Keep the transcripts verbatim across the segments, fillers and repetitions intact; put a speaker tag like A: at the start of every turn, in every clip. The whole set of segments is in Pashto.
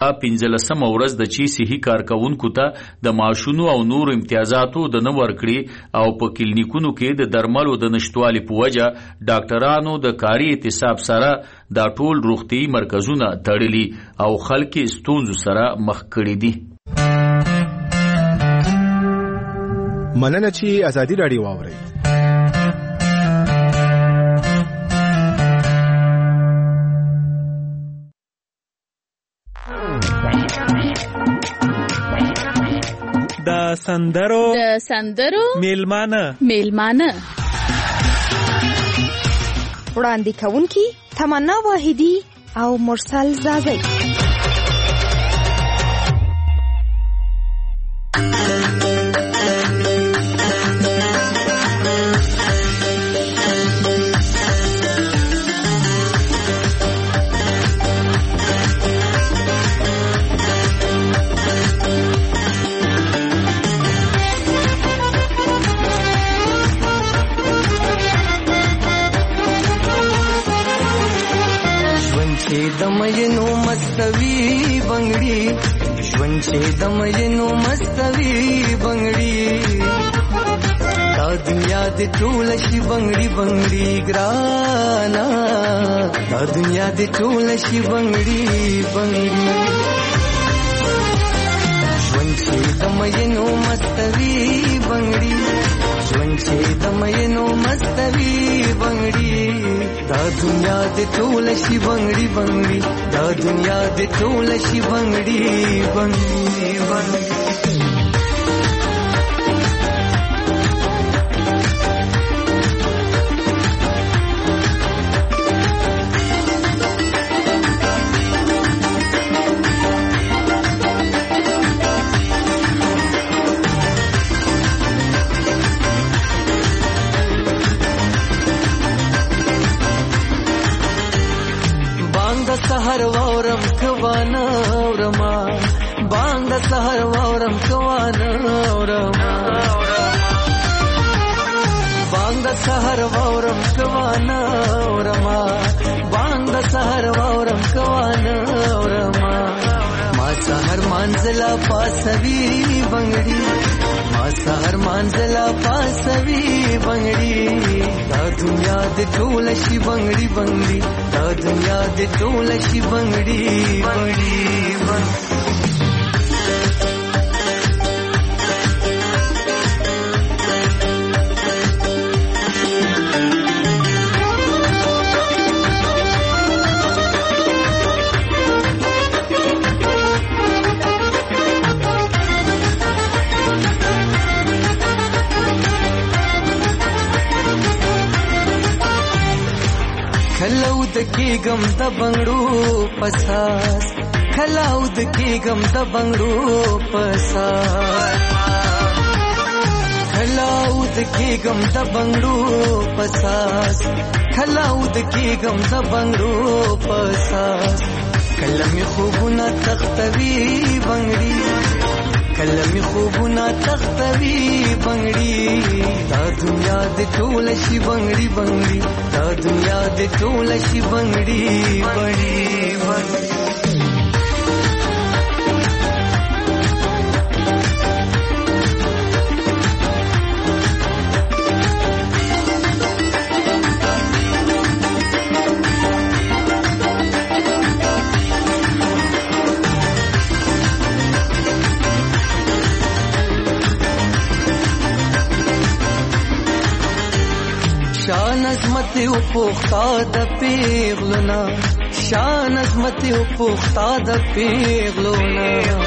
A: پنځلسمه ورځ د چې صحي کارکونکو ته د معاشونو او نور امتیازاتو د نه ورکړي او په کلینیکونو کې د درملو د نشټوالي په وجه ډاکټرانو د کاري اعتصاب سره دا ټول روغتي مرکزونه تړلي او خلک ستونزو سره مخ کړي دي.
B: مننه چې ازادي راډیو واورئ.
C: د سندرو
D: د سندرو
C: میلمانه
D: میلمانه
E: وړاندې کوونکي تمنا واحدی او مرسل زازی.
F: दमयनो मस्तवी बंगड़ी ژوند چې दमयनो मस्तवी बंगड़ी دا دنیا د ټول شي بنگړي بنگړي ګرانا دا دنیا د ټول شي بنگړي بنگړي ژوند چې دمینو مستوي بنگړي ژوند چې دمینو مستوي بنگړي دا دنیا د ټول شي بنگړي بنگړي دا دنیا د ټول شي بنگړي بنگړي بنگړي سحر وورم کوانا ورما باند سحر وورم کوانا ورما باند سحر وورم کوانا ورما باند سحر وورم کوانا ورما ما سحر منزلا پاسوي بنگړي ما سحر منزلا پاسوي بنگړي دا دنیا د ټول شي بنگړي بنگړي دا دنیا د ټول شي بنگړي بنگړي خلاود کېګم د بنگړو پساس خلاود کېګم د بنگړو پساس خلاود کېګم د بنگړو پساس خلاود کېګم د بنگړو پساس کلمې خوبونه تختوي بنگړي کلمې خوبونه تختوي بنگړي دا دنیا د ټول شي بنگړي بنگړي دا دنیا د ټول شي بنگړي بنگړي بنگړي شان عظمت او پوختا د پیغلونا شان عظمت او پوختا د پیغلونا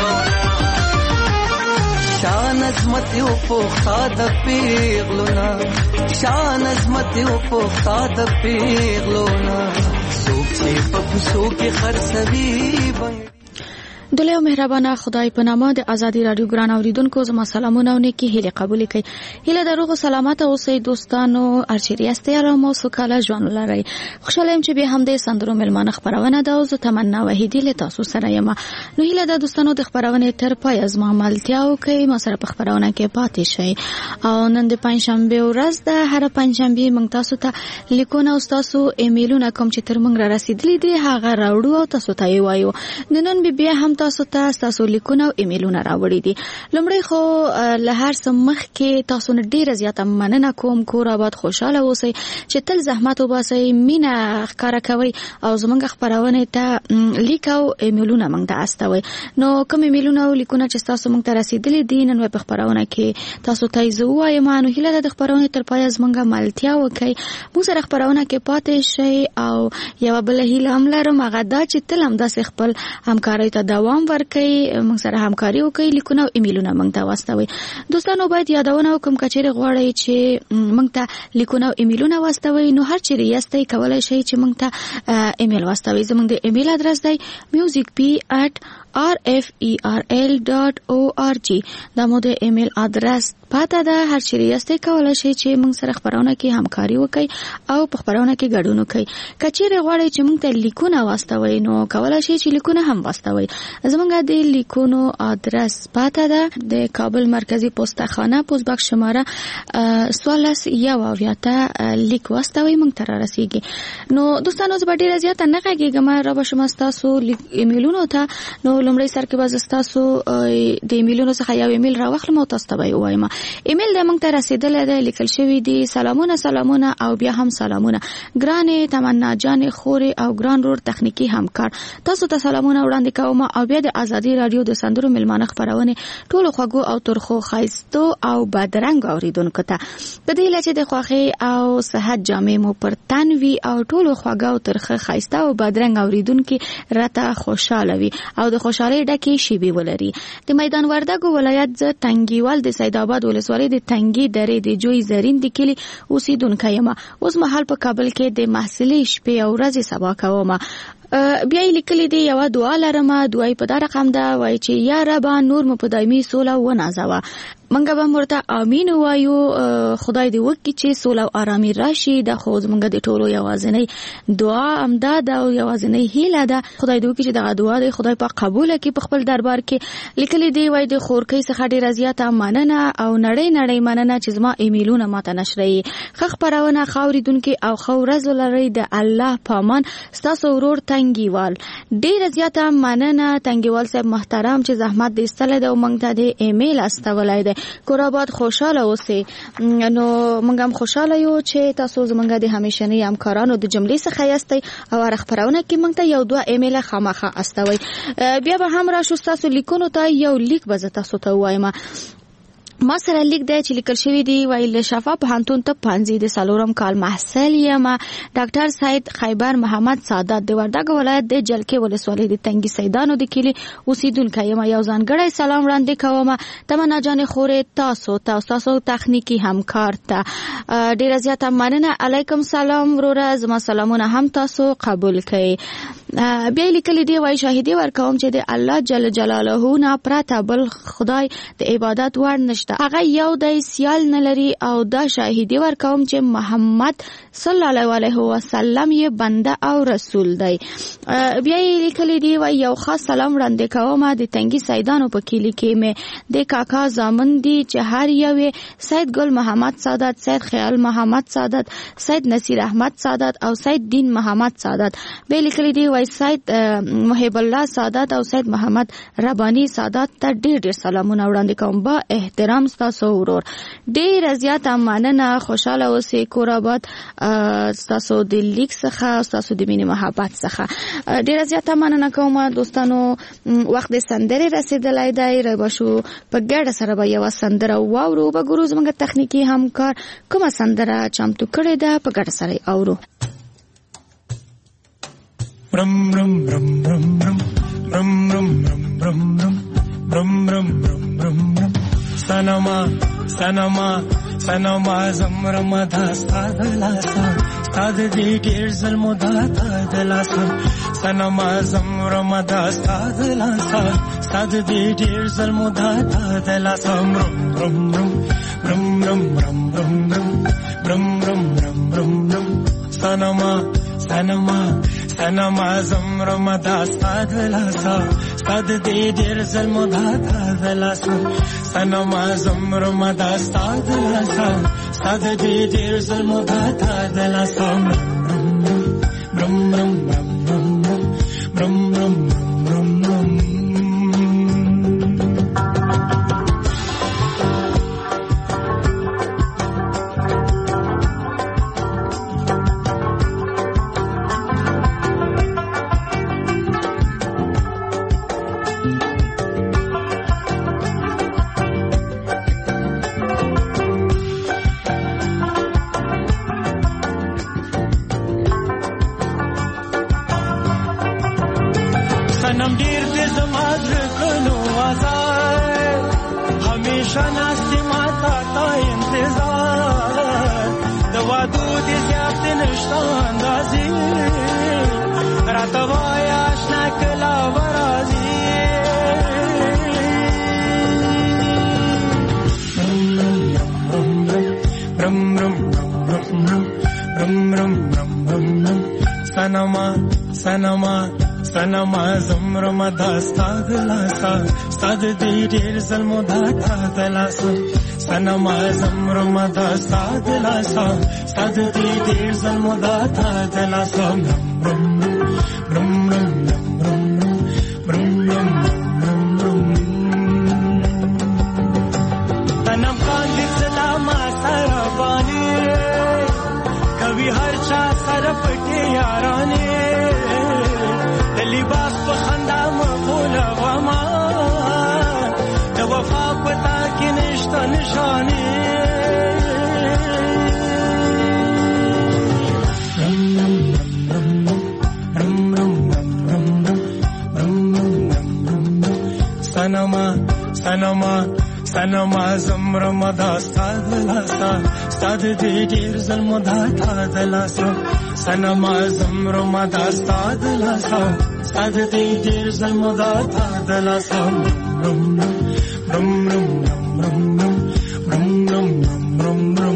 F: شان عظمت او پوختا د پیغلونا شان عظمت او پوختا د پیغلونا سوک چې په کوڅو کې خرڅوي بنګ
D: دلته مهربانه خدای په نامه د ازادي رادیو ګران اوریدونکو زما سلامونه او نیکی هیله قبول کړئ. هیله دروغ سلامت اوسئ دوستانو، ارچری است آرام او سوکاله ژوند لرئ. خوشاله یم چې به هم د سندرو ملمانه خبرونه ده او زه تمنا وحیدی له تاسو سره یم. نو هیله د دوستانو د خبرونه تر پای از ما ملتیا او کوي ما سره په خبرونه کې پاتې شئ. او نن د پنځشنبه ورځ ده، هر پنځشنبه موږ تاسو ته لیکونه او تاسو ایمیلونه کوم چې تر موږ را رسیدلي دي هغه راوړو او تاسو ته یې وایو. نن به بیا هم تاسو ته تاسو لیکونه او ایمیلونه راوړي دي. لومړی خو له هر څه مخکې تاسو نه ډیره زیاته مننه کوم. کور آباد خوشاله اوسئ چې تل زحمت وباسئ، مینه ښکاره کوئ او زموږ خپرونې ته لیک او ایمیلونه موږ ته استوئ. نو کوم ایمیلونه او لیکونه چې تاسو موږ ته رسیدلي دي نن په خپرونه کې تاسو ته زه وایم نو هیله ده د خپرونې تر پایه زموږ ملتیا وکړئ، موږ سره خپرونه کې پاتې شئ او یوه بله هیله هم لرم هغه دا چې تل همداسې خپل همکارۍ ته دوام ورکړئ، موږ سره همکاري وکړئ، لیکونه او ایمیلونه موږ ته واستوئ. دوستانو باید یادونه وکړم که چیرې غواړئ چې موږ ته لیکونه او ایمیلونه واستوئ نو هر چیرې یاستئ کولی شئ چې موږ ته ایمیل واستوئ. زموږ د ایمیل ادرس دی music p at r f e r l dot org. دا مو د ایمیل ادرس پاته ده. هر چیرې یاستئ کولی شئ چې موږ سره خپرونه کې همکاري وکړئ او په خپرونه کې ګډون وکړئ. که چیرې غواړئ چې موږ ته لیکونه واستوئ نو کولی شئ چې لیکونه هم واستوئ. زموږ د لیکونو ادرس پاته ده د کابل مرکزی پستخانه پست بکس شماره څوارلس یو اویا ته لیک واستوئ موږ ته رارسیږي. نو دوستانو زه به ډېره زیاته نه غږېږم، را به شم ستاسو ایمیلونو ته. نو لومړی سر کې به زه ستاسو د ایمیلونو څخه یو ایمیل راواخلم او تاسو ته به یې ووایم. ایمیل د موږ ته رسېدلی دی، لیکل شوي دي سلامونه سلامونه او بیا هم سلامونه. ګرانې تمنا جانې خورې او ګران رور تخنیکي همکار، تاسو ته سلامونه وړاندې کوم او بیا د ازادي راډیو د سندرو میلمانه خپرونې ټولو خوږو او ترخو ښایستو او بدرنګو اورېدونکو ته په دې هیله چې د خوښۍ او صحت جامې مو پر تن وي او ټولو خوږه او ترخه ښایسته او بدرنګ اورېدونکي راته خوشحاله وي او د خوشحالۍ ډکې شیبې ولري. د میدان وردګو ولایت زه تنګیوال د سید آباد ولسوالۍ د تنګي درې د جوی زرین د کلي اوسیدونکی یم. اوس مهال په کابل کې د محصلې شپې او ورځې سبا کوم. بیا یې لیکلي دي یوه دعا لرمه، دعا یې په دا رقم ده وایي چې یا ربه نور مو په دایمي سوله ونازوه. منګه به ورته امین وایو، خدای دې وکړي چې سوله او ارامي راشي. دا خو زمونږ د ټولو یوازینۍ دعا همدا ده او یوازینۍ هیله ده. خدای دې وکړي چې دغه دعا دی خدای پاک قبوله کړي په خپل دربار کې. لیکلي دي وایي د خورکۍ څخه ډېره زیاته مننه او نړۍ نړۍ مننه چې زما ایمیلونه ماته نشرئ. ښه خپرونه، ښه اورېدونکي او ښه ورځ ولرئ. د الله په امان ستاسو ورور تنګیوال. ډېره زیاته مننه تنګیوال صاحب محترم چې زحمت دې ایستلی دی او موږ ته د ایمیل استولی دی. کور آباد خوشاله اوسئ. نو موږ هم خوشاله یو چې تاسو زموږ د همیشنۍ همکارانو د جملې څخه یاستئ او هره خپرونه کې موږ ته یو دوه ایمیله خامخا استوئ. بیا به هم راشو ستاسو لیکونو ته. یو لیک به زه تاسو ته ووایم. ما سره لیک دی چې لیکل شوی دی وایي له شفا پوهنتون ته پنځه د څلورم کال محصل یم. ډاکټر سید خیبر محمد سعادت د وردګ ولایت د جلکې ولسوالۍ د تنګي سیدانو د کلي اوسیدونکی یم. یو ځانګړی سلام وړاندې کوم تمنا جانې خورې تاسو ته تاسو تخنیکي همکار ته ډېره زیاته مننه. علیکم سلام وروره، زما سلامونه هم تاسو قبول کړئ. بیا لیکلي دی وایي شاهدي ورکوم چې د الله جل جلاله نه پرته بل خدای د عبادت وړ نشته، هغه یو دی، سیال نه لري او دا شاهدي ورکوم چې محمد صلی الله علیه وسلم یې بنده او رسول دی. بیا لیکلي دی وایي یو خاص سلام وړاندې کوم د تنګي سیدانو په کلي کې مې د کاکا زامن دي چې هر یو سید ګل محمد سعادت، سید خیال محمد سعادت، سید نصیر احمد سعادت او سید دین محمد سعادت. بیا لیکلي دی وایي سید محب الله سعادت او سید محمد ربانی سعادت ته ډېر ډېر سلامونه وړاندې کوم. با احترام ستاسو ورور. ډېره زیاته مننه، خوشحاله اوسئ. کور آباد ستاسو د لیک څخه ستاسو د مینې محبت څخه ډېره زیاته مننه کوم. دوستانو وخت د سندرې رسېدلی دی، رابه شو په ګډه سره به یوه سندره واورو. به ګورو زموږ تخنیکي همکار کومه سندره چمتو کړې ده، په ګډه سره یې اورو.
G: Brum brum brum brum brum brum brum brum brum brum brum brum brum brum sanama sanama sanama zamramada stadlasa stad de girzal mudata dalasa sanama zamramada stadlasa stad de girzal mudata dalasa brum brum brum brum brum brum brum brum brum brum brum sanama sanama sanama zamramada stadlasa stad de girzal mudata dalasa sanama zamramada stadlasa stad de girzal mudata dalasa brum brum brum brum brum brum brum brum brum شناستی ما تا تا انتظار د وادو دې زیات نشته اندازې راته وایه اشنا کله به راځي رم رم رم رم رم رم رم رم سنما سنما سنما زمرم داستا دلاسا ستاد دی ډیر ظلمو داتا دلاسا سنما زمرم داستا دلاسا ستاد دی ډیر ظلمو داتا دلاسا رم رم رم رم رم رم رم رم تنم خان دې سلاما سره بانی کوي هر چا سره پټي یارانه لباس په خندا مغوله وما د وفا پتا کې نشته نشانه سنما سنما سنما زمرم داستا دلاسا ستاد دی ډیر ظلمو داتا دلاسا سنما زمرم داستا دلاسا ستاد دی ډیر ظلمو داتا دلاسا رم رم رم رم رم رم رم رم رم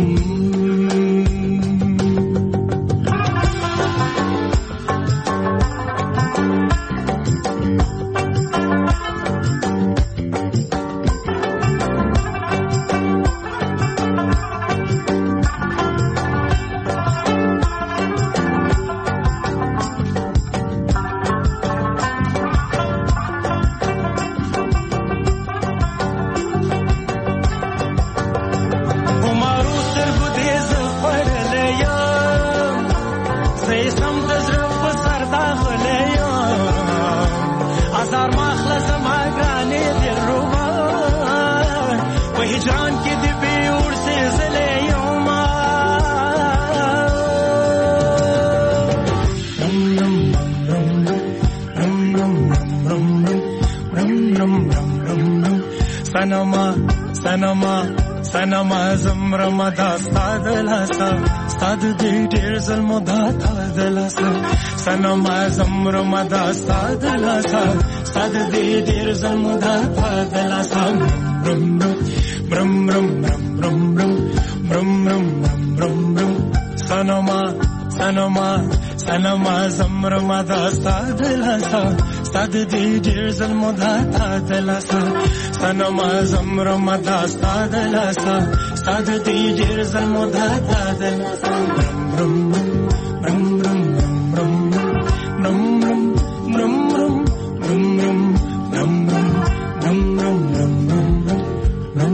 G: سنما زمرم داستا دلاسا ستاد دی ډیر ظلمو داتا دلاسا سنما زمرم داستا دلاسا ستاد دی ډیر ظلمو داتا دلاسا رم رم رم رم رم رم رم رم رم رم سنما سنما سنما زمرم داستا دلاسا ستاد دی ډیر ظلمو داتا دلاسا سنما زمرم داستا دلاسا ستاد دی ډیر ظلمو داتا دلاسا رم رم رم رم رم رم رم رم رم رم رم رم رم رم رم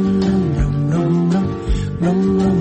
G: رم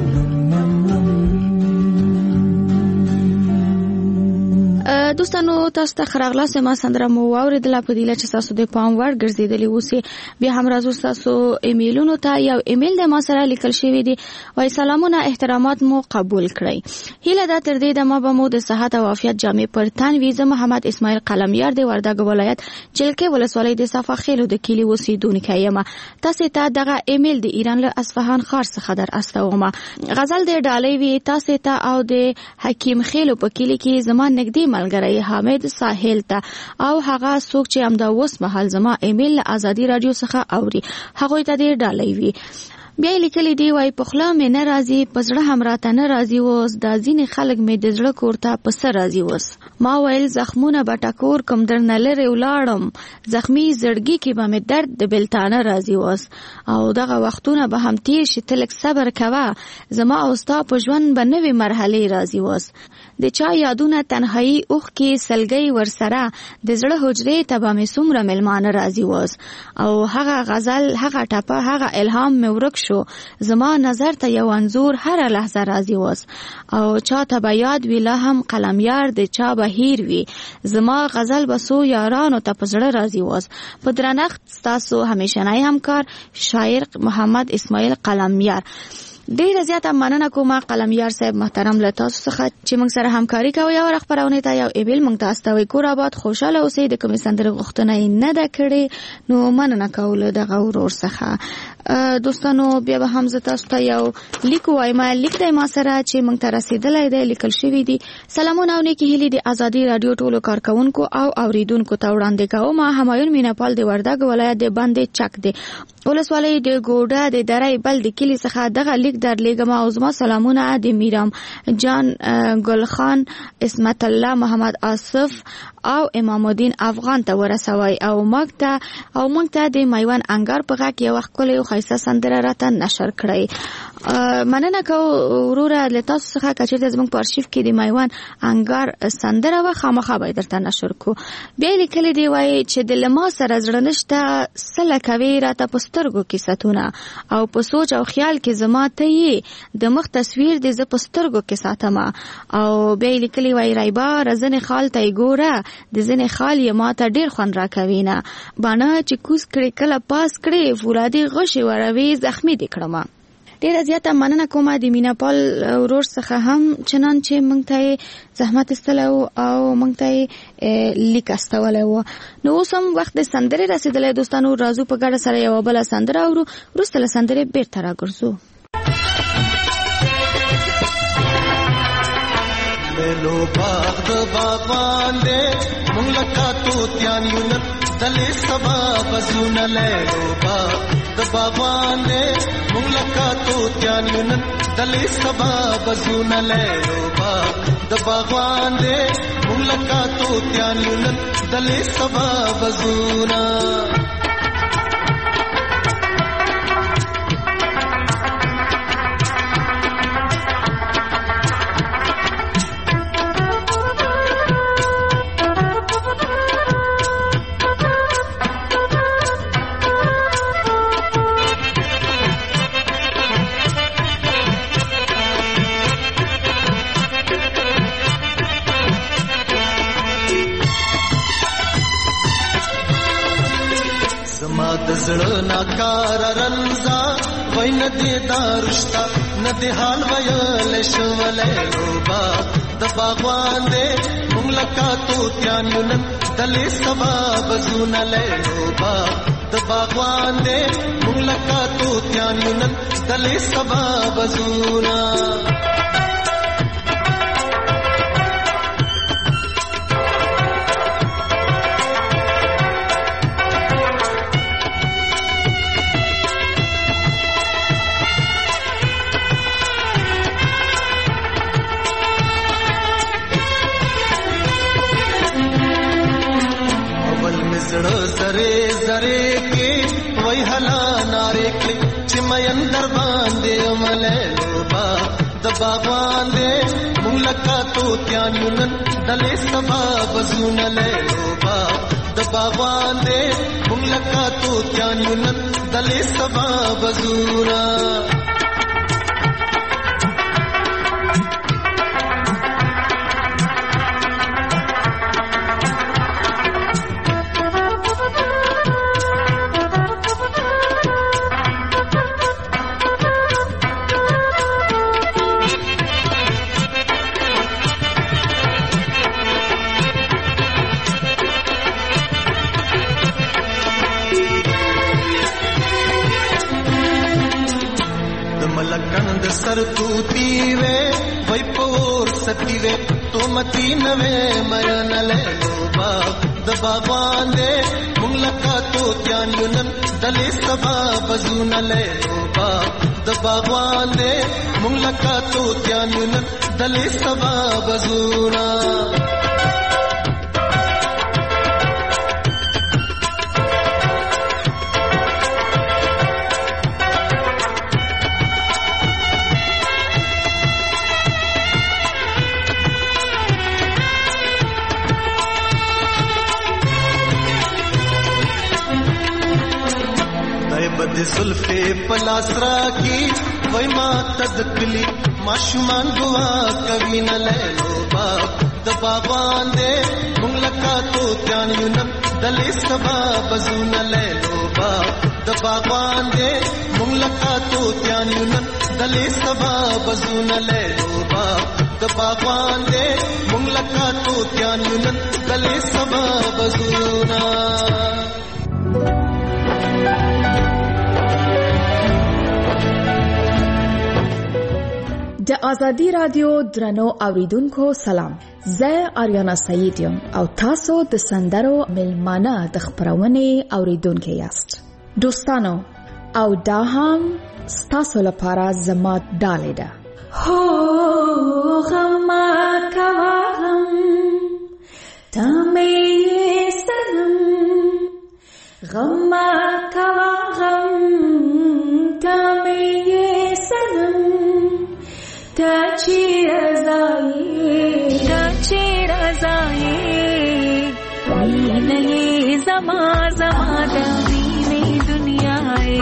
D: دوستانو تاسو ته خراغلاس ما سندره مو اوریدله په دې لچ تاسو د پام ور ګرځیدلی اوسې بیا هم راځو تاسو ایمیلونو ته یو ایمیل د ما سره لیکل شوی دی وای سلامونه احترامات مو قبول کړئ هیله دا تر دې د ما به مو د صحت او عافیت جامع پرتان ویزه محمد اسماعیل قلمیار دی وردګ ولایت جلکه ولسوالۍ د صفه خېلو د کلی اوسیدونکو یم تاسو ته دغه ایمیل د ایران له اصفهان ښار څخه در استومه غزل د ډالۍ وی تاسو ته او د حکیم خېلو په کلی کې زمان نګدي ملګری حامد ساحل ته او هغه څوک چې امدا وس محل زما ایمیل ازادي رادیو څخه اوري هغه ته د ډالۍ وی بیا لیکلی دی وای په خلا مې نه راځي پزړه هم راته نه راځي وس د ځینې خلک مې د زړه کوړه په سر راځي وس ما ویل زخمونه بټکور کوم درنه لري ولاړم زخمی زړګي کې به مې درد د بلتانه راځي وس او دغه وختونه به هم تیر شي تلک صبر کوه زما او ستا په ژوند به نوې مرحله راځي وس د چا یادونه تنهایی اوخ کې سلګي ورسره د زړه حجرې ته به مې څومره ملمانه راځي وس او هغه غزل هغه ټپه هغه الهام مې ورک شو زما نظر ته یو انزور هر لحظه راځي وس او چا ته به یاد وی لا هم قلمیار د چا به هیر وی زما غزل بسو یارانو ته پزړه راځي وس په درنښت تاسو همیشنای همکار شاعر محمد اسماعیل قلمیار ډیر زیاته مننه کوم قلمیار صاحب محترم له تاسو څخه چې موږ سره همکاري کوي او خبرونه ته یو ایمیل موږ تاسو ته وی کور آباد خوشاله اوسئ د کوم سندره غوښتنه نه ده کړې نو مننه کوله د غورور څخه دوستانو بیا به هم تاسو ته یو لیک وایم. لیک د ما سره چې موږ ته رسیدلی دی لیکل شوی دی. سلامونه او نیکی هیلې د ازادي رادیو ټولو کارکونکو او اوریدونکو ته وړاندې کوم. همایون میناپال د وردګ ولایت د باندې چک دی ولسوالۍ د ګوډه د درای بل د کلی څخه دغه لیک درلېږم او زما سلامونه د میرام جان ګل خان اسمت الله محمد آصف او امام الدین افغان ته ورسوي او موږ ته او موږ ته د میوان انګار په غږ یو وخت کولې خیسه سندره راته نشر کړی. مننه کو وروره له تاسو څخه کچې زموږ په ارشیف کې د میوان انګار سندره و خامخا به درته نشر کو. بیا لیکلي دی وایي چې د لما سره زړه نشته سله کوي راته په سترګو کې ستونه او په سوچ او خیال کې زما ته یې د مخ تصویر د ز په سترګو کې ساتم. او بیا لیکلي وایي رایبا رزنه خال ته ګوره د زنه خال یې ماته ډیر خوند راکوي نه باندې چې کوس کړي کله پاس کړي فولادي غشي وروي زخمی دي کړم. ډیر زیاته مننه کوم د میناپال ورور څخه هم چنانچه مونږ ته زحمت استلو او مونږ ته لیک استولو. نو اوس هم وخت د سندرې رسیدلې دوستانو راځو په ګډه سره یو بل سندره اورو وروسته له سندرې بیرته راګرځو.
H: لو باغ د باغوان دې مونږ لکه توتیان یو نن دلې سبا بزونه لو باغ د باغوان دې مونږ لکه توتیان یو نن دلې سبا بزونه لو باغ د باغوان دې مونږ لکه توتیان یو نن دلې سبا بزونه زړه ناکار رنزا وای نه دې دارشتا نه دې حال ویل شولې روبا د باغوان دې مونږ لکه توتیان یو نن دلې سبا بزونه لې روبا د باغوان دې مونږ لکه توتیان یو نن دلې سبا بزونه زره زره کې وای حلا ناره کې چې مې اندر باندې عمله لوبا د باغوان دې مونږ لکه توتیان یو نن دلې سبا بزونه لوبا د باغوان دې مونږ لکه توتیان یو نن دلې سبا بزونه सर तूती वे वही पोर सती वे तो मती नवे मरन ले लोबा दबा बांधे मुंगलका तो त्यान युनन दले सबा बजून ले लोबा दबा बांधे मुंगलका तो त्यान युनन दले सबा बजूना बद सुल्फे पलासरा की वही माँ तदकली माशुमान दुआ कभी न ले लोबा दबा बांधे मुंगलका तो त्यान युनन दले सबा बजू न ले लोबा दबा बांधे मुंगलका तो त्यान युनन दले सबा बजू न ले लोबा दबा बांधे मुंगलका तो त्यान युनन दले सबा बजूना
I: ازادي رادیو درنو اوریدونکو سلام. زه آریانا سعید یم او تاسو د سندرو ملمانه د خبرونې اوریدونکو یاست. دوستانو او دا هم ستاسو لپاره زما ډالۍ ده. هو غم کوا غم تمه سنم غم کوا غم تمه سنم تا چی رضایی تا چی رضایی وینه زما زما دینه دنیای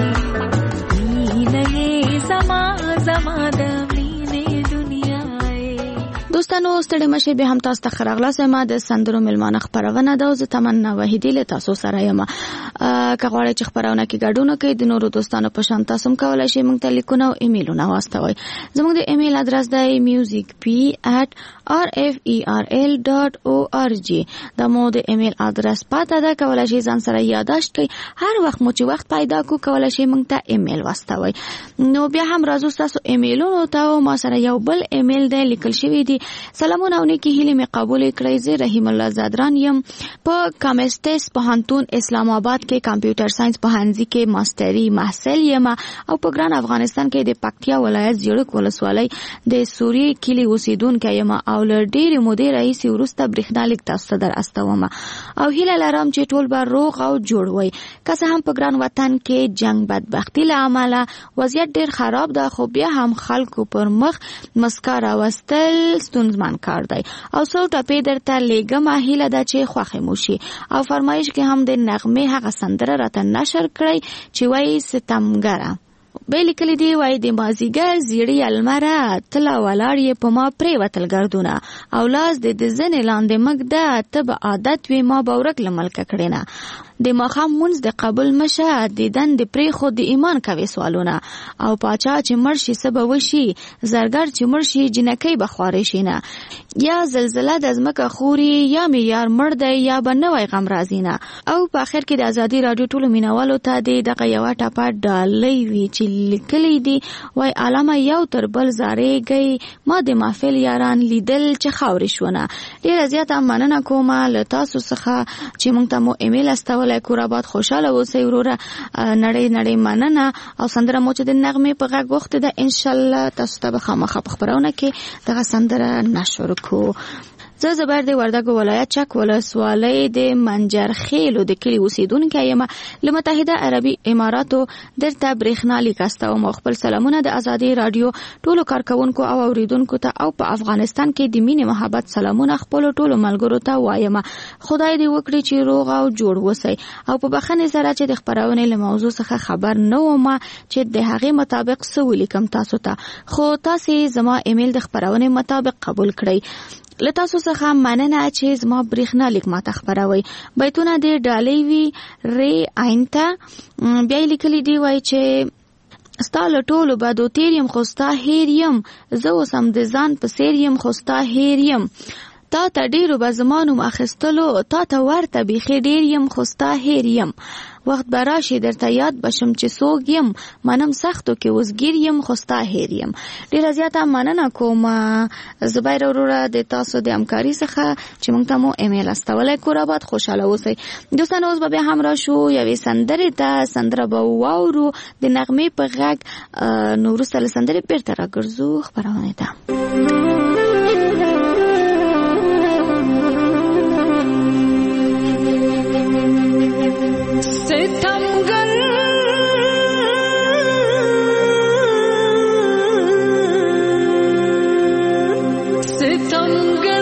I: وینه زما زما دینه دنیای.
D: دوستانو ستړي مشه به هم تاسو ته خراغلاس ما د سندرو ملمانه خبرونه ده. زه تمنا وحیدی له تاسو سره یم. که غواړئ چې خبرونه کې ګډون کوئ د نورو دوستانو په شان تاسو هم کولای شئ موږ ته لیکونه او ایمیلونه واستوئ. زموږ د ایمیل ادرس دی music p at r f e r l dot org. دا مو د ایمیل ادرس پته ده، کولای شئ ځان سره یادداشت کړئ. هر وخت مو چې وخت پیدا کو کولای شئ موږ ته ایمیل واستوئ. نو بیا هم راځو تاسو ایمیلونو ته. ما سره یو بل ایمیل دی لیکل شوی دی: سلامونه او نیکی هیلې مې قبول کړئ. زه رحیم الله زادران یم. په کامسټس پوهنتون اسلام آباد کې کمپیوټر ساينس پوهنځي کې ماستري محصل یم او په ګران افغانستان کې د پکتیا ولایت زیړک ولسوالۍ د سوري کلی اوسیدونکو یم او لر ډېرې مودې راهیسې وروسته برېښنالیک تاسو ته در استوم او هیله لرم چې ټول به روغ او جوړ وي. که څه هم په ګران وطن کې جنگ بدبختی له امله وضعیت ډېر خراب ده، خو بیا هم خلکو پر مخ مسکا راوستل ستونزمن کار دی او څو ټپې درته لیږم. هیله ده چې خوښې مو شي. او فرمایش کې هم د نغمې هغه سندره راته نشر کړئ چې وایي ستمګره. به لیکلی دی وای د مازیګر زیړی المره تلا ولاړ یې په ما پریوتل ګردونه او لاس د ځنې لاندې مګ ده ته به عادت وي ما به ورک له ملکه کړې نه. د ماښام مونځ د قبول مشه دیدن د پرې خود د ایمان کوي سوالونه او پاچا چې مړ شي څه به وشي، زرګر چې مړ شي جنکۍ به خوارې شي نه. یا زلزله د ځمکه خوري یا معیار مړ دی یا به نوی غم راځي نه. او په آخر کې د ازادي راډیو ټولو مینوالو ته د دغه یوه ټپه ډالۍ وي چې لیکلی دی وای علامه یو تر بل زارېږئ ما د محفل یاران لیدل چې خاورې شونه. ډېره زیاته مننه کومه له تاسو څخه چې موږ ته مو ایمیل استولی. کور آباد خوشاله اوسئ وروره. نړۍ نړۍ مننه. او سندره مو چې د نغمې په غږ وخت ده انشاءالله تاسو ته به خامخا په خپرونه کې دغه سندره نشر کو. زه زبر د وردګو ولایت چک ولسوالۍ د منجرخیلو د کلي اوسیدونکی یم. له متحده عربي اماراتو درته برېښنالیک استوم او خپل سلامونه د ازادي راډیو ټولو کارکونکو او اوریدونکو ته او په افغانستان کې د مینې محبت سلامونه خپل ټولو ملګرو ته وایم. خدای دې وکړي چې روغ او جوړ وسی او په بخښنې سره چې د خبرونې له موضوع څخه خبر نه وم چې د هغې مطابق څه ولیکم تاسو ته، خو تاسې زما ایمیل د خبرونې مطابق قبول کړئ. له تاسو څخه مننه چې زما برېښنالیک ماته خپروئ. بیتونه دې ډالۍ وي ری آینته. بیا یې لیکلی دی وایي چې ستا له ټولو بدو تېر یم خو ستا هېر یم، زه اوس هم د ځان په څېر یم خو ستا هېر یم. تا ته ډېرو به زما نوم اخیستلو تا ته ورته بیخي ډېر یم خو ستا هېر یم. وخت به راشي درته یاد بشم چې څوک یم، منم سختو کې اوسګیر یم خو ستا هېر یم. ډېره زیاته مننه کوم زبیر وروره د تاسو د همکاري څخه چې موږ ته مو ایمیل استولی. کور آباد خوشحاله اوسئ. دوستانو اوس به بیا هم راشو یوې سندرې ته. سندره به واورو د نغمې په غږ. نو وروسته له سندرې بیرته راګرځو خپرونې ته.
J: ستمګر ستمګر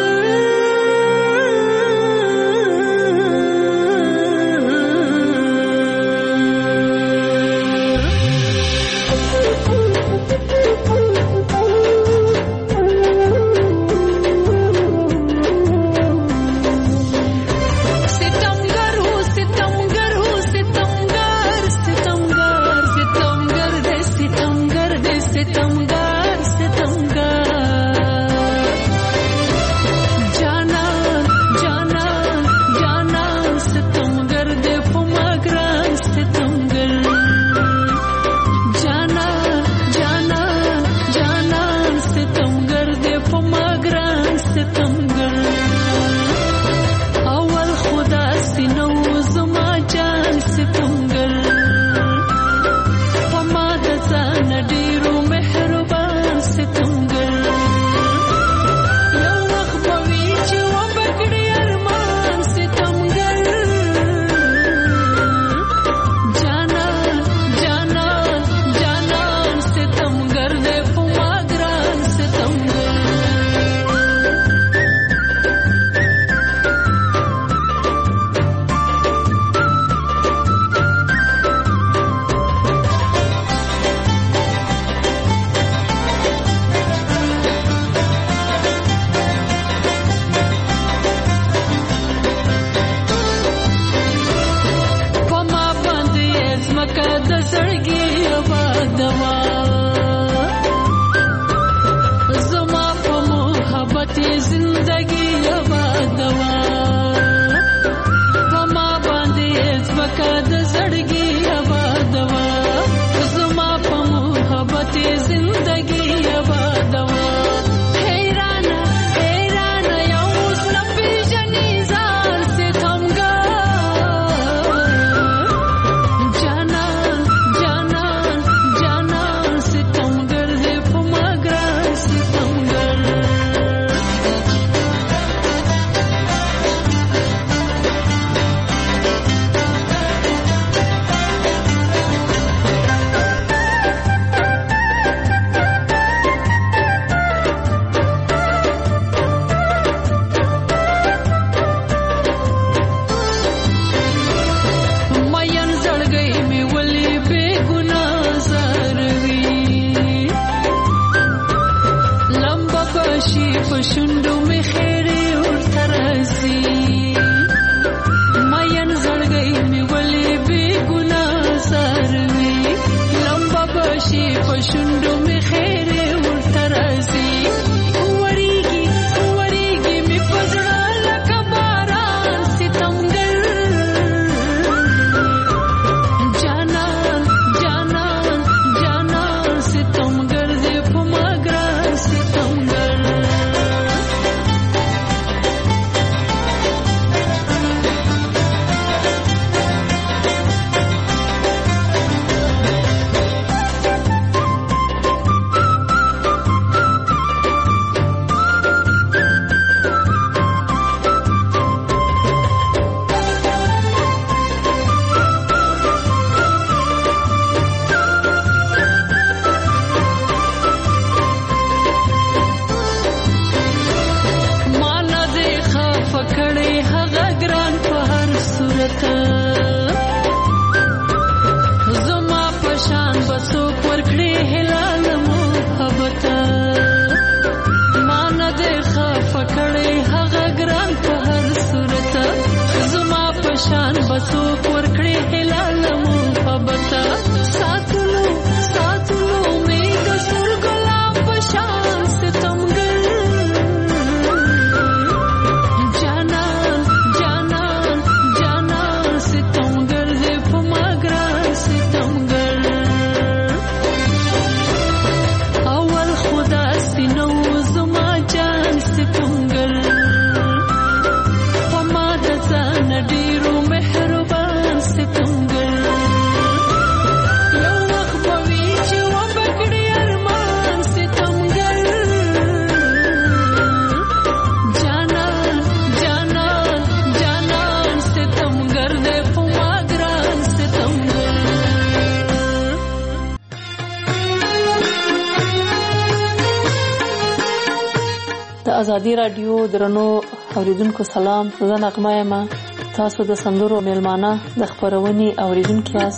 J: ازادي رادیو درنو اوریدونکو سلام، زه نغمه یم. تاسو د سندرو میلمانه د خبرونې اوریدونکو یاست.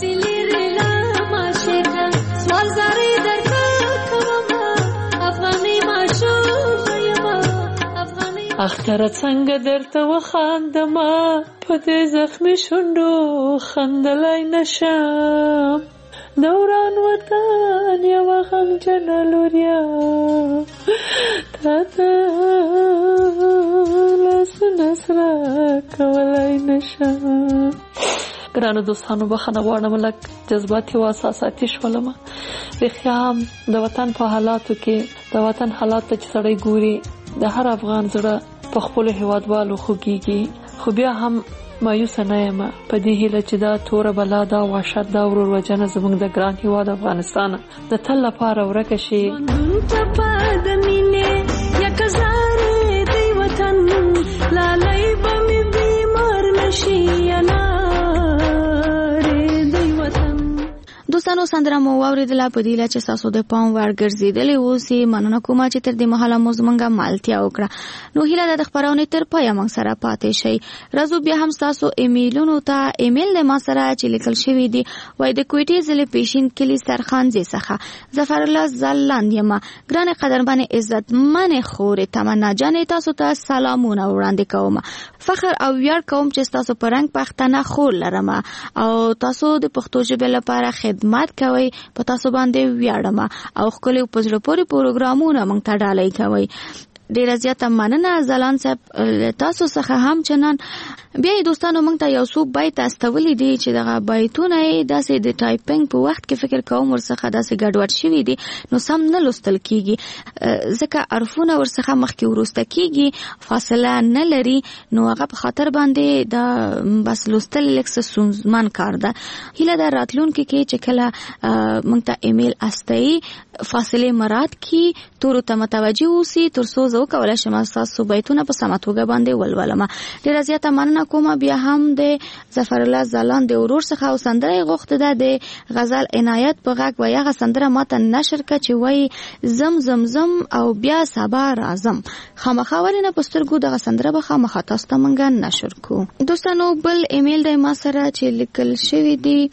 J: اختر څنګه درته وخاندمه په دې زخمي شونډو خندلای نشم، دوران وطن یوه غمجنه لوریا تا ته لاسونه سره کولی نشم. ګرانو دوستانو بخښنه غواړم لږ جذباتي او احساساتي شولم. رښتیا هم د وطن په حالاتو کې د وطن حالات ته چې سړی ګوري د هر افغان زړه په خپلو هېوادوالو خوږېږي، خو بیا هم مایوسه نه یم په دې هیله چې دا توره بلا دا وحشت دا ورور وژنه زموږ د ګران هېواد افغانستان د تل لپاره ورکه شي.
D: دوستانو سندره مو واوریدله په دې چې تاسو د پام ور ګرځېدلې اوسئ. مننه کوم چې تر دې مهاله مو زموږه مالتیا وکړه. نو هیله ده د خبرونې تر پایه موږ سره پاتې شئ. راځو بیا هم تاسو ایمیلونو ته ایمیل د ما سره چې لیکل شوی دی وای د کوټې ضلع پیشین کلی سرخانځي څخه ظفر الله زلاند یم. ګرانه قدرمن عزتمن خور تمنا جان تاسو ته سلامونه وړاندې کوم. فخر او ویاړ کوم چې تاسو پرنګ پښتنه خور لرم او تاسو د پښتو ژبې لپاره خدمت کوي. په تاسو باندې ویاړم او خپل په زړه پورې پروګرامونه مونږ ته ډالۍ کوي. ډیره زیاته مننه زلان صاحب تاسو څخه هم چنان. بیا دوستانو موږ ته یو څو بیت استولې دي چې دغه بیتونه داسې د ټایپینګ په وخت کې فکر کوم ورڅخه داسې ګډوډ شوي دي نو سم نه لوستل کیږي ځکه حرفونه ورڅخه مخکې ورسته کیږي فاصله نه لري نو هغه په خاطر باندې دا بس لوستل لکه سونزمن کار ده. هیله ده راتلونکي کې چې کله موږ ته ایمیل استئ فاصله مراد کی تور ته متوجه اوسئ تر څو زه وکولای شم تاسو بیتونه په سمه توګه باندې ولولم. ډیره زیاته مننه کومه. بیا هم د ظفر الله زلان د ورور څخه او سندره غوښته ده د غزل عنایت په غږ و یغه سندره ماته نشر ک چې وای زم زم زم او بیا سبا راځم. خامخا ورنه پسترګو دغه سندره به خامخا تاسو ته مونږ نشر کو. دوستانو بل ایمیل د ما سره چې لیکل شوی دی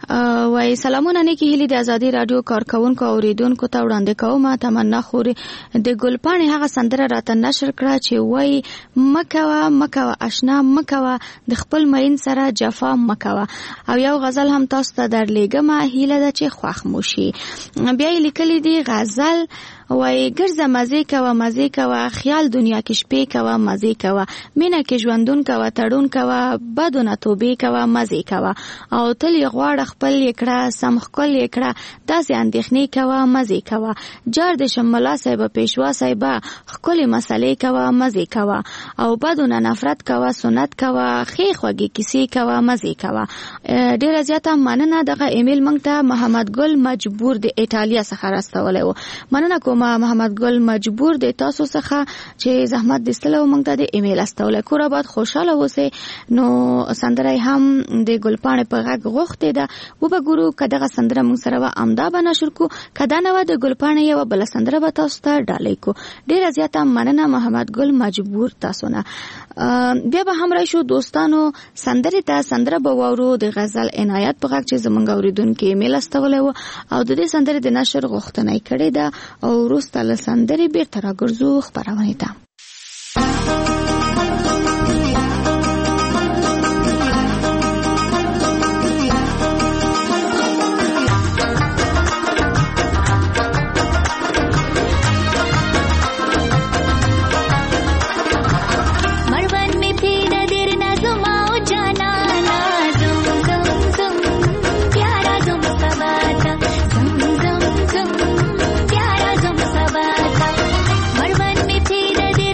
D: وای سلامونه نیکی هلی د ازادي رادیو کارکونکو اوریدونکو ته وړاندې کوم. تمنا خوري د ګلپاڼې هغه سندره راته نشر کړه چې وای مکوا مکوا آشنا مکوا د خپل مین سره جفا مکوا او یو غزل هم تاسو ته درلېږم هیله ده چې خوښ مو شي. بیا یې لیکلي دي غزل وای ګرځه مزه کوه مزه کوه خیال دنیا کې شپې کوه مزه کوه مینه کې ژوندون کوه تړون کوه بدونه توبې کوه مزه کوه او تل غواړه خپل یکړه سم خپل یکړه داسې اندېښنې کوه مزه کوه جار د شملا صاحب پېشوا صاحب خپل مسلې کوه مزه کوه او بدونه نفرت کوه سنت کوه خې خوږی کیسې کوه مزه کوه. ډیره زیاته مننه. دغه ایمیل مونږ ته محمد ګل مجبور د ایتالیا څخه راستولی و. مننه کوم محمد ګل مجبور د تاسو څخه چې زحمت دستلو مونږ ته د ایمیل استولی. کور آباد خوشاله اوسئ. نو سندره هم د ګلپاڼې په غږ غوښتې ده وبګورو که دغه سندره مونږ سره به امدا به نشر کو که دا نه وه د ګلپاڼې یوه بله سندره به تاسو ته ډالۍ کو. ډیره زیاته مننه محمد ګل مجبور تاسو نه. بیا به هم راشو دوستانو سندرې ته سندره به واورو د غزل عنایت په غږ چې زمونږ اوریدونکي ایمیل استولی و او د دې سندرې د نشر غوښتنه یې کړې ده او وروسته له سندرې بیرته راګرځو خپرونې ته.
K: मरवन में तेरा दिल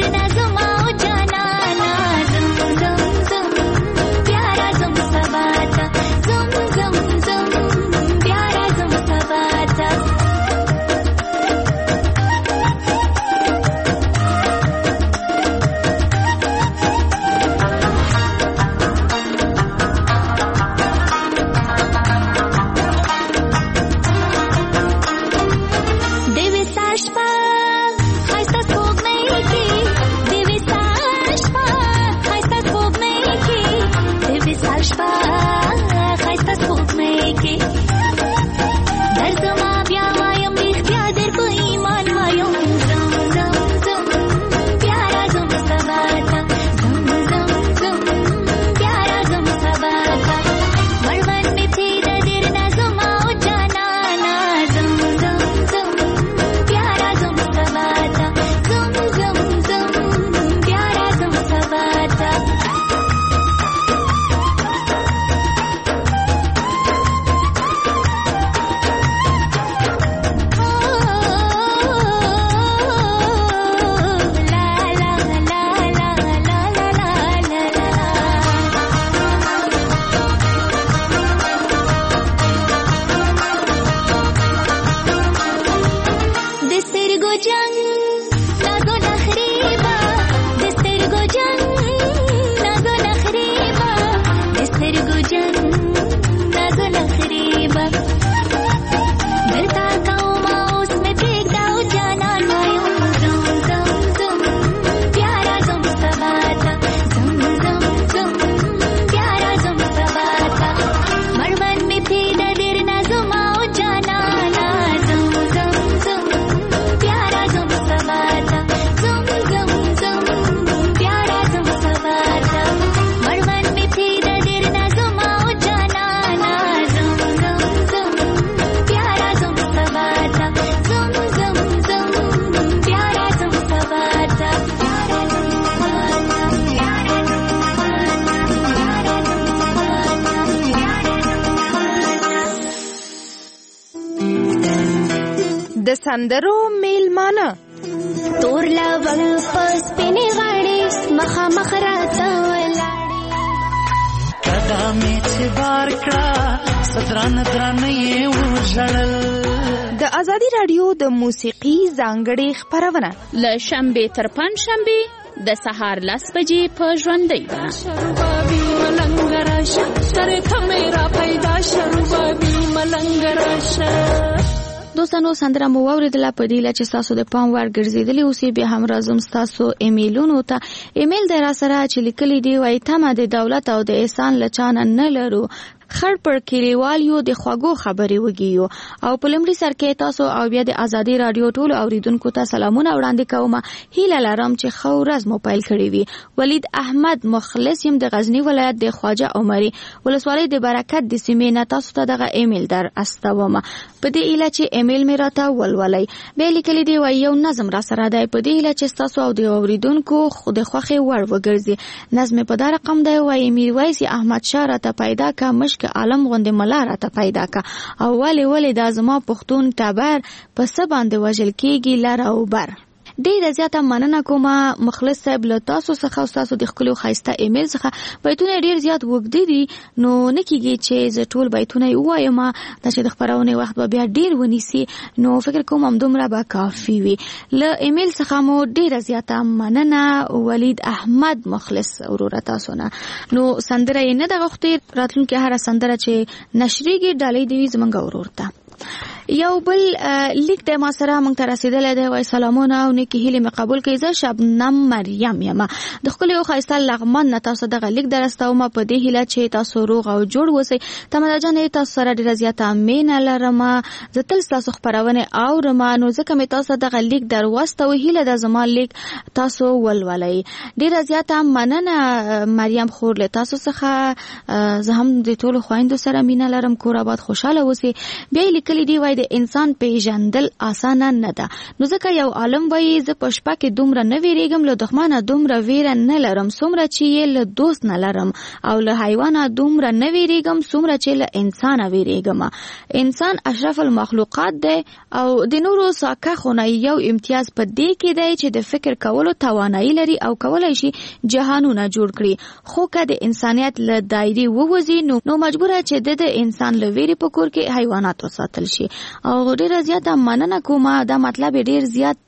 E: د سندرو میلمانه
K: تور لونګ پس پینې غاړې مخامخ راته ولاړې
F: کدا مې چې بار کړه صدران دران یې وژړل.
E: د ازادي رادیو د موسیقي ځانګړې خپرونه
D: له شنبې تر پنځ شنبې د سهار لس بجې په ژوندۍ بڼه.
J: شروبابي ملنګ راشه سره ته مې را پیدا شروبابي ملنګ راشه.
D: دوستانو سندره مو واوریدله په دې چې تاسو د پام وړ ګرځېدلې اوسئ. بیا هم راځم ستاسو ایمیلونو ته. ایمیل د را سره چې لیکلي دی وایي تمه د دولت او د احسان له چانه نه لرو، خړ پر کلیوال یو د خوږو خبرې وږي او په لومړي سر کې تاسو او بیا د ازادي رادیو ټولو اوریدونکو ته سلامونه وړاندې کوم. هیله لرم چې ښه ورځ مو پیل کړې وي. ولید احمد مخلص یم د غزنی ولایت د خواجه عمري ولسوالۍ د برکت د سیمې نه تاسو ته دغه ایمیل در استوم. په دې اله چې ایمیل مې راته ولولئ. بیا لیکلي دی وایي یو نظم را سره دی. په دې اله چې تاسو او د اوریدونکو خود خوښې وړ وګرځي. نظم په دا رقم دی وایي میرویس احمد شاه راته پیدا کا مشک عالم غوندې ملا راته پیدا کا او ولی ولی دا زما پښتون ټبر په څه باندې وژل کېږي لر او بر. ډیره زیاته مننه کوم مخلص صاحب له تاسو څخه او تاسو د خپل خایسته ایمیل څخه. بیتونه ډیر زیات وګړي دي نو نکیږي چې ز ټول بیتونه وایم دا چې د خبرونه وخت به بیا ډیر ونیسي نو فکر کوم هم دومره به کافي وي. له ایمیل څخه مو ډیره زیاته مننه ولید احمد مخلص ورور تاسو نه. نو سندره یې نه د غوښتي راتلونکي هر سندره چې نشریږي ډالۍ دی زمونږ ورور ته. یو بل لیک د ما سره مونږ ته رسیدلی دی وایي سلامونه او نیکې هیلې مې قبول کړئ. زه شبنم مریم یم د ښکلي او ښایسته لغمن نه تاسو دغه لیک در استوم په دې هیله چې تاسو روغ او جوړ اوسئ. تمنا جانې تاسو سره ډېره زیاته مینه لرم. زه تل ستاسو خپرونې اورم نو ځکه مې تاسو دغه لیک در واستوی. هیله ده زما لیک تاسو ولولئ. ډېره زیاته مننه مریم خور له تاسو څخه. زه هم د ټولو خویندو سره مینه لرم. کور آباد خوشحاله اوسئ. بیا یې لیکلي دی وایي د انسان پیژندل اسانه نه ده نو ځکه یو عالم وایي زه په شپه کې دومره نه ویریږم له دښمنه دومره ویره نه لرم څومره چې یې له دوست نه لرم او له حیوانه دومره نه ویریږم څومره چې له انسانه ویریږم. انسان اشرف المخلوقات دی او د نورو څخه خو نه یو امتیاز په دې کې دی چې د فکر کولو توانایي لري او کولای شي جهانونه جوړ کړي. خو که د انسانیت له دایرې ووځي نو نو مجبوره چې د انسان له ویرې په کور کې حیوانات وساتل شي. او ډیره زیاته مننه کوم. دا مطلب ډیر زیات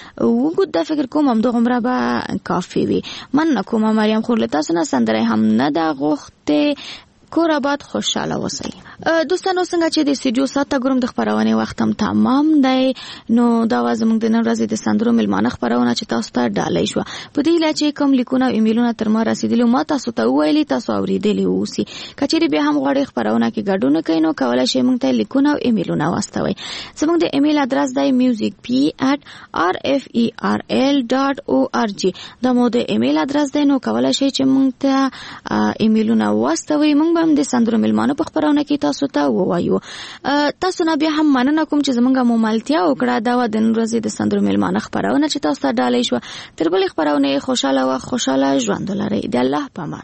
D: وګد د فکر کوم هم د عمره به کافي وي. مننه کوم مریم خور له تاسو نه سندره هم نه دا غوښته. کور آباد خوشاله اوسئ. دوستانو څنګه چې د سټوډیو ساته ګروم د خبرونه وخت هم تمام دی نو دا وازمږ د نن ورځې د سندرو ملمانه خبرونه چې تاسو ته ډالۍ شو. په دې لاره چې کوم لیکونه او ایمیلونه تر ما رسیدلی ما تاسو ته ویلي تاسو اوریدلی اوسئ. کچېری به هم غواړئ خبرونه کې ګډون کړئ نو کولای شئ موږ ته لیکونه او ایمیلونه واستوئ. زموږ د ایمیل ادرس دی music p at r f e r l dot org. دا مو د ایمیل ادرس دی نو کولای شئ چې موږ ته ایمیلونه واستوئ. موږ هم د سندرو ملمانو په خبرونه کې تاسو ته ووایو. تاسو نه بیا هم مننه کوم چې زمونږه مملتیا وکړه. دا و د نن ورځې د سندرو ملمانه خبرونه چې تاسو ته ډالۍ شو. تر بلې خبرونه خوشاله او خوشاله ژوند ولرئ. د الله په امان.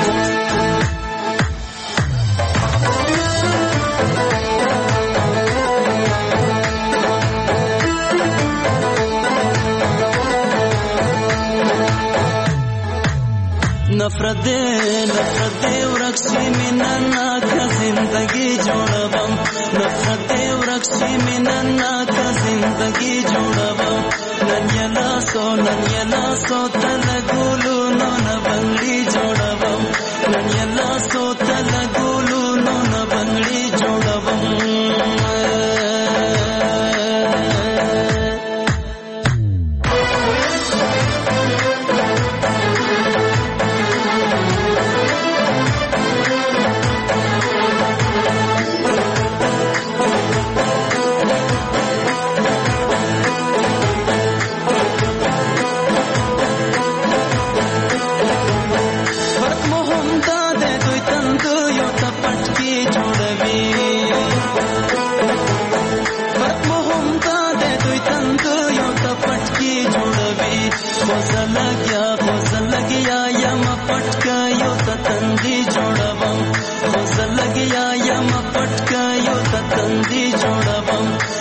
F: नफरत दे नफरत दे वृक्षी मिनन्ना का जिंदगी जोड़बम नफरत दे वृक्षी मिनन्ना का जिंदगी जोड़बम नन्यला सो नन्यला सो तल गुलू नो न बंगड़ी जोड़बम नन्यला सो तल गुलू नो न बंगड़ी जोड़बम.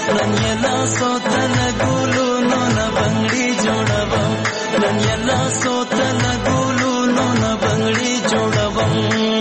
F: نن یې لاسو ته لګولو نو نه بنګړي جوړوم نن یې لاسو ته لګولو نو نه بنګړي جوړوم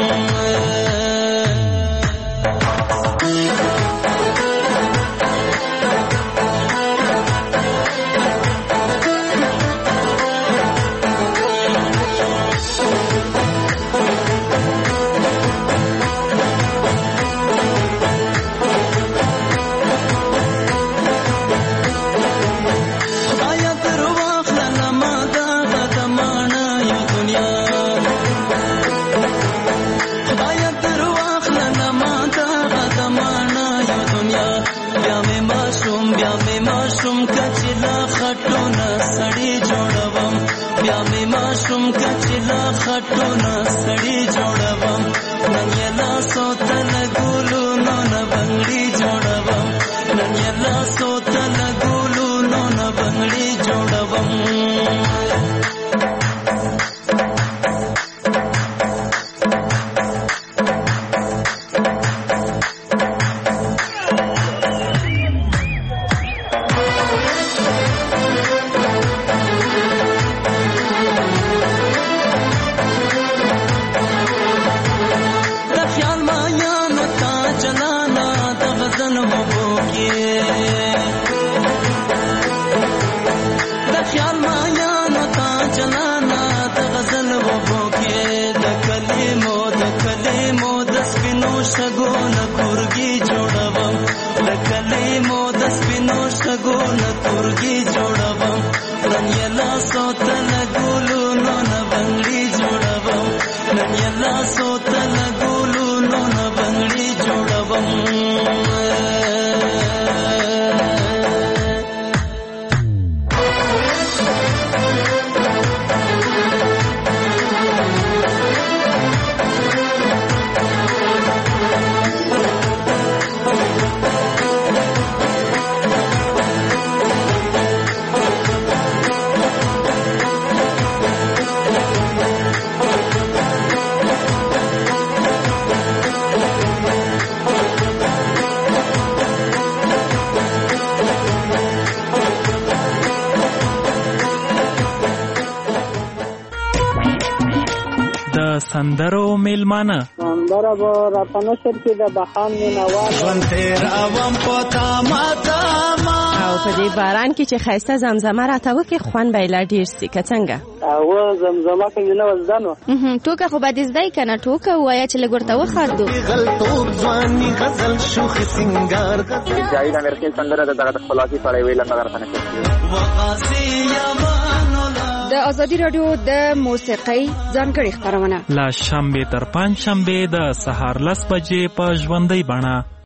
F: मासूम कचला खटोना सड़ी जोड़वम नन्यला सोतल गुलू नोन बंगड़ी जोड़वम नन्यला सोतल गुलू नोन बंगड़ी जोड़वम
C: سندرو میلمانه
L: سندره به راته نشر کې د بهان مینوال
F: ژوند تېروم په تامه تامه
M: او په دې باران کې چې ښایسته زمزمه راته وکړي خوند به یې لا ډېر سي که څنګه
L: او زمزمه که مې نه وه زده نو
D: ټوکه خو به دې زده یې که نه ټوکه ووایه چې لږ ورته وخاندو
F: غلطوب ځواني غزل شوخ سینګار
L: جاوید امیرخیل سندره د دغه د خپلواکۍ په اړه یې ویله هغه راته نشر
N: د ازادي راډیو د موسیقۍ ځانګړې خپرونه
C: لا شنبه تر پنځ شنبه د سهار لس بجې په ژوندۍ بڼه